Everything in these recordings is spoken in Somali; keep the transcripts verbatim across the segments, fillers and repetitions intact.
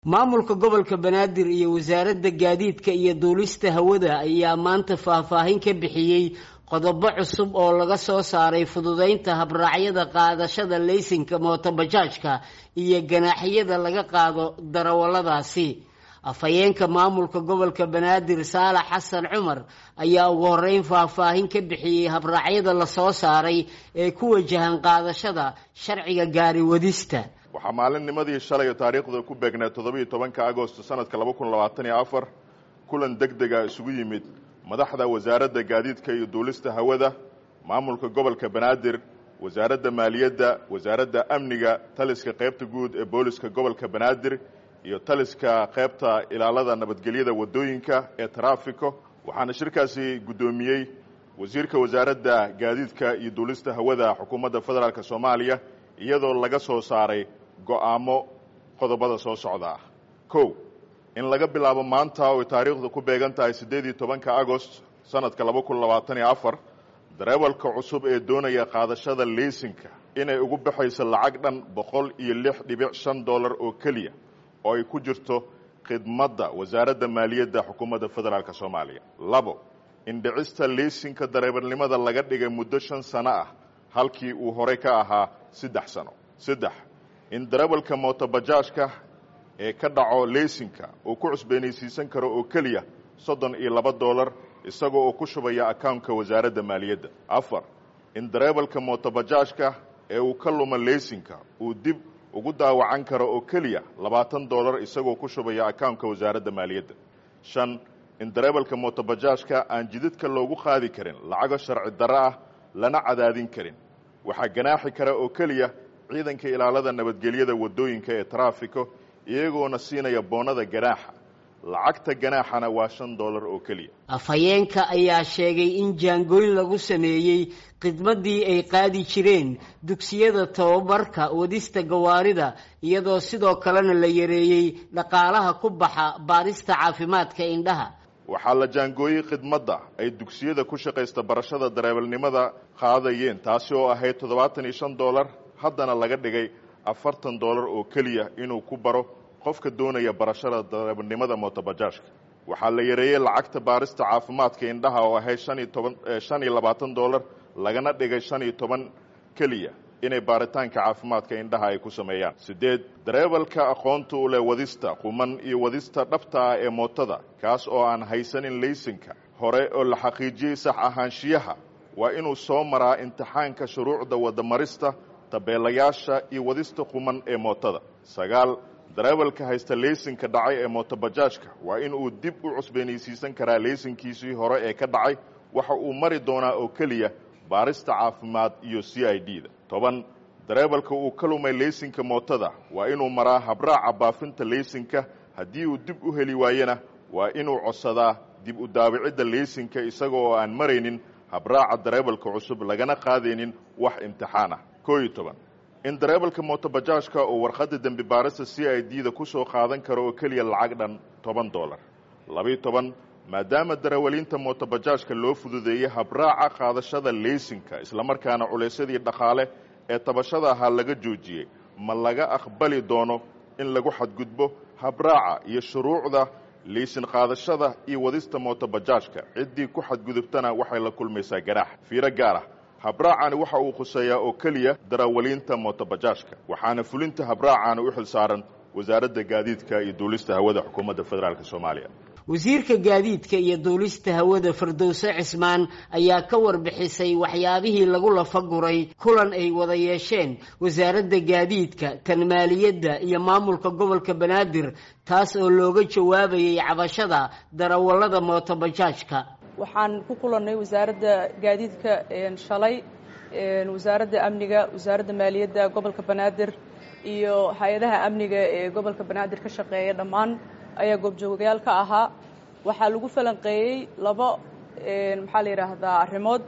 maamulka gobolka Banaadir iyo wasaaradda gaadiidka iyo duulista hawada ayaa maanta faahfaahin ka bixiyay qodobo cusub oo laga soo saaray fududeynta habraacyada qaadashada laysanka mootobajaajka iyo ganaaxyada laga qaado darawaladaasi. afhayeenka maamulka gobolka Banaadir Saalax Xasan Cumar ayaa ugu horeyn faahfaahin ka bixiyay habraacyada la soo saaray ee ku wajahan qaadashada sharciga gaari wadista. waxaa maalinnimadii shalay taariikhda ku beegnaa toddoba iyo tobanka Agoosto sanadka laba kun labaatan iyo afar kulan degdeg ah isugu yimid madaxda wasaaradda gaadiidka iyo duulista hawada, maamulka gobolka Banaadir, wasaaradda maaliyadda, wasaaradda amniga, taliska qaybta guud ee booliska gobolka Banaadir iyo taliska qaybta ilaalada nabadgelyada wadooyinka ee traafiko. waxaana shirkaasi gudoomiyay wasiirka wasaaradda gaadiidka iyo duulista hawada xukuumadda federaalka Soomaaliya iyadoo laga soo saaray go'aamo qodobada soo socda ah. kow in laga bilaabo maanta oo taariikhdu ku beegan tahay siddeed iyo tobanka Agoost sanadka laba kun labaatan iyo afar darawalka cusub ee doonaya qaadashada laysanka inay ugu baxayso lacag dhan boqol iyo lix dhibic shan dollar oo kaliya oo ay ku jirto khidmadda wasaaradda maaliyadda xukuumadda federaalka Soomaaliya. labo in dhicista laysanka darawalnimada laga dhigay muddo shan sano ah halkii uu hore ka ahaa saddex sano. saddex in darawalka mootobajaajka ee ka dhaco laysanka uu ku cusboonaysiisan karo oo kaliya soddon iyo laba dollar isagoo oo ku shubaya account-ka wasaaradda maaliyadda. afar in darawalka mootobajaajka ee uu ka luma laysanka uu dib ugu daawacan karo oo kaliya labaatan dollar isagoo ku shubaya account-ka wasaaradda maaliyadda. shan in darawalka mootobajaajka aan jidadka loogu qaadi karin lacago sharci darro ah lana cadaadin karin. waxaa ganaaxi kara oo kaliya ciidanka ilaalada nabadgelyada wadooyinka ee traafiko iyagoona siinaya boonada ganaaxa. lacagta ganaaxana waa shan dollar oo kaliya. afhayeenka ayaa sheegay in jaangooyn lagu sameeyey khidmadii ay qaadi jireen dugsiyada tababarka wadista gawaarida iyadoo sidoo kalena la yareeyey dhaqaalaha ku baxa baarista caafimaadka indhaha. waxaa la jaangooyey khidmadda ay dugsiyada ku shaqaysta barashada darawalnimada qaadayeen taasi oo ahayd toddobaatan iyo shan dollar haddana laga dhigay afartan dollar oo kaliya inuu ku baro qofka doonaya barashada darawalnimada mootobajaajka. waxaa la yareeyey lacagta baarista caafimaadka indhaha oo ahayd shan iyo labaatan dollar lagana dhigay shan iyo toban kaliya inay baaritaanka caafimaadka indhaha ay ku sameeyaan. sideed darawalka aqoonta u leh wadista quman iyo wadista dhabta ah ee mootada kaas oo aan haysanin laysanka hore oo la xaqiijiyey sax ahaanshiyaha waa inuu soo maraa imtixaanka shuruucda wadamarista tabeelayaasha iyo wadista quman ee mootada. sagaal darawalka haysta laysanka dhacay ee mootobajaajka waa inuu dib u cusboonaysiisan karaa laysankiisii hore ee ka dhacay. waxa uu mari doonaa oo kaliya baarista caafimaad iyo C I D da. toban darawalka uu ka lumay laysanka mootada waa inuu maraa habraaca baafinta laysanka. haddii uu dib u heli waayana waa inuu codsadaa dib u daawicidda laysanka isagoo aan maraynin habraaca darawalka cusub lagana qaadaynin wax imtixaan ah. koo iyo toban in darawalka mootobajaajka uu warqadda dembi baarista C I D da ku soo qaadan karo oo kaliya lacag dhan toban dollar. labiyo toban maadaama darawaliinta mootobajaajka loo fududeeyey habraaca qaadashada laysanka islamarkaana culaysyadii dhaqaale ee tabashada ahaa laga joojiyey ma laga aqbali doono in lagu xadgudbo habraaca iyo shuruucda laysan qaadashada iyo wadista mootobajaajka. ciddii ku xadgudubtana waxay la kulmaysaa ganaax. fiiro gaar ah habraacani waxa uu khuseeyaa oo kaliya darawaliinta mootobajaajka waxaana fulinta habraacani u xilsaaran wasaaradda gaadiidka iyo duulista hawada xukuumadda federaalka Soomaaliya. wasiirka gaadiidka iyo duulista hawada Firdowse Cismaan ayaa ka warbixisay waxyaabihii lagu lafaguray kulan ay wada yeesheen wasaaradda gaadiidka, tan maaliyadda iyo maamulka gobolka Banaadir taas oo looga jawaabayay cabashada darawalada mootobajaajka. waxaan ku kulannay wasaaradda gaadiidka shalay wasaaradda amniga, wasaaradda maaliyadda gobolka Banaadir iyo hay-adaha amniga ee gobolka Banaadir ka shaqeeya dhammaan ayaa goobjoogayaal ka ahaa. waxaa lagu falanqeeyey labo maxaa la yidhaahdaa arrimood.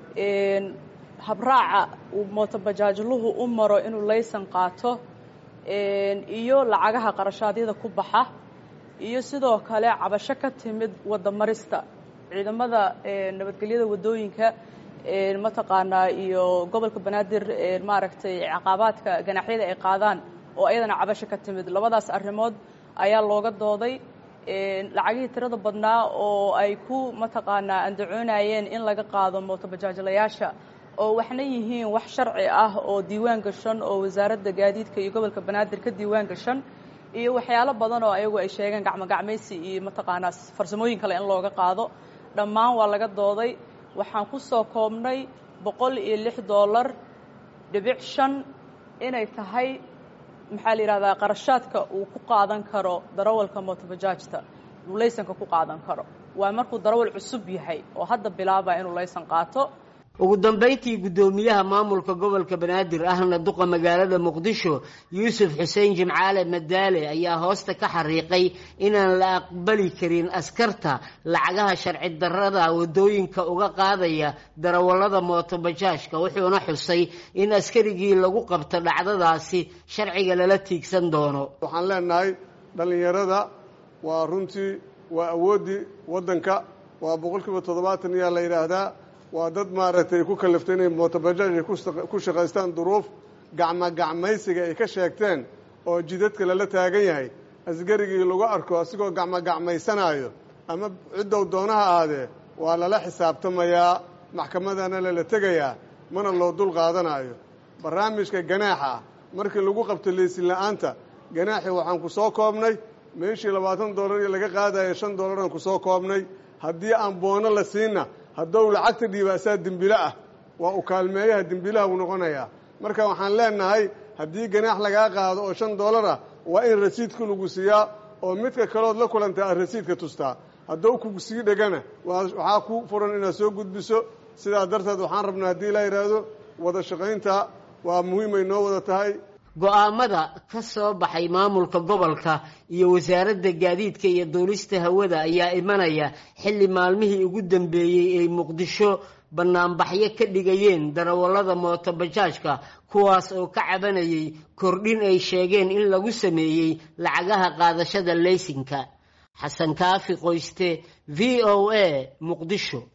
habraaca uu mootobajaajluhu u maro inuu laysan qaato iyo lacagaha qarashaadyada ku baxa iyo sidoo kale cabasho ka timid wadamarista ciidamada nabadgelyada wadooyinka mataqaanaa iyo gobolka Banaadir maaragtay caqabaadka ganaaxyada ay qaadaan oo ayadana cabasho ka timid. labadaas arrimood ayaa looga dooday lacagihii tirada badnaa oo ay ku mataqaanaa andacoonayeen in laga qaado mootobajaajlayaasha oo waxna yihiin wax sharci ah oo diiwaan gashan oo wasaaradda gaadiidka iyo gobolka banaadir ka diiwaan gashan iyo waxyaalo badan oo ayagu ay sheegeen gacmo gacmaysi iyo mataqaanaa farsamooyin kale in looga qaado dhammaan waa laga dooday waxaan ku soo koobnay boqol iyo lix dollar dhibic shan inay tahay maxaa la yidhahdaa qarashaadka uu ku qaadan karo darawalka mootobajaajta uu laysanka ku qaadan karo waa markuu darawal cusub yahay oo hadda bilaabaa inuu laysan qaato ugu dambayntii guddoomiyaha maamulka gobolka banaadir ahna duqa magaalada muqdisho yuusuf xuseen jimcaale madaale ayaa hoosta ka xariiqay inaan la aqbali karin askarta lacagaha sharci darrada wadooyinka uga qaadaya darawallada mootobajaajka wuxuuna xusay in askarigii lagu qabto dhacdadaasi sharciga lala tiigsan doono waxaan leenahay dhallinyarada waa runtii waa awooddii waddanka waa boqolkiiba toddobaatan iyaa la yidhaahdaa waa dad maaragtay ku kaliftay inay mootobajaaj ay ku shaqaystaan duruuf gacmo gacmaysiga ay ka sheegteen oo jidadka lala taagan yahay askarigii lagu arko asigoo gacmo gacmaysanaayo ama ciddow doonaha ahaadee waa lala xisaabtamayaa maxkamadana lala tegayaa mana loo dul qaadanayo barnaamijka ganaaxa ah markii lagu qabto leysin la'aanta ganaaxii waxaan ku soo koobnay meeshii labaatan dollar iyo laga qaadayo shan dollaraan ku soo koobnay haddii aan boono la siinna haddou lacagta dhiibaasaa dembilo ah waa u kaalmeeyaha dembilaha uu noqonayaa marka waxaan leenahay haddii ganaax lagaa qaado oo shan dollar ah waa in rasiidka lagu siiyaa oo midka kalood la kulanta aad rasiidka tustaa haddou kugu sii dhegana waxaa ku furan inaad soo gudbiso sidaa darteed waxaan rabnaa haddii la yidhaahdo wada shaqaynta waa muhiimay noo wada tahay go'aamada ka soo baxay maamulka gobolka iyo wasaaradda gaadiidka iyo duulista hawada ayaa imanaya xilli maalmihii ugu dambeeyey ay muqdisho bannaanbaxyo ka dhigayeen darawallada mootobajaajka kuwaas oo ka cabanayay kordhin ay sheegeen in lagu sameeyey lacagaha qaadashada laysinka xasan kaafi qoyste v o a muqdisho.